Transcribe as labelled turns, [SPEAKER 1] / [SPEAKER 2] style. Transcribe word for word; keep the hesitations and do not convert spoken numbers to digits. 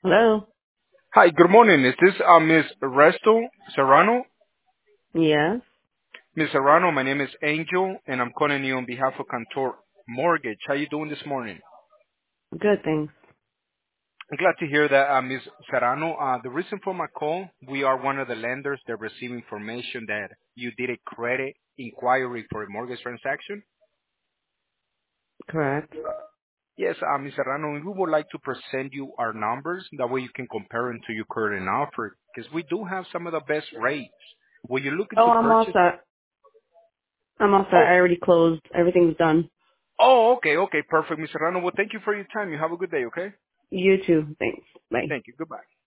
[SPEAKER 1] Hello?
[SPEAKER 2] Hi, good morning. Is this uh, Miss Resto Serrano?
[SPEAKER 1] Yes.
[SPEAKER 2] Miss Serrano, my name is Angel, and I'm calling you on behalf of Cantor Mortgage. How you doing this morning?
[SPEAKER 1] Good, thanks.
[SPEAKER 2] I'm glad to hear that, uh, Miss Serrano. Uh, the reason for my call, we are one of the lenders that receive information that you did a credit inquiry for a mortgage transaction.
[SPEAKER 1] Correct.
[SPEAKER 2] Yes, uh, Miss Serrano, we would like to present you our numbers. That way you can compare them to your current offer, because we do have some of the best rates. Were you looking
[SPEAKER 1] Oh,
[SPEAKER 2] to
[SPEAKER 1] I'm all
[SPEAKER 2] purchase?
[SPEAKER 1] set. I'm all set.
[SPEAKER 2] Oh,
[SPEAKER 1] I already closed. Everything's done.
[SPEAKER 2] Oh, okay, okay, perfect, Mister Rano. Well, thank you for your time. You have a good day, okay?
[SPEAKER 1] You too. Thanks. Bye.
[SPEAKER 2] Thank you. Goodbye.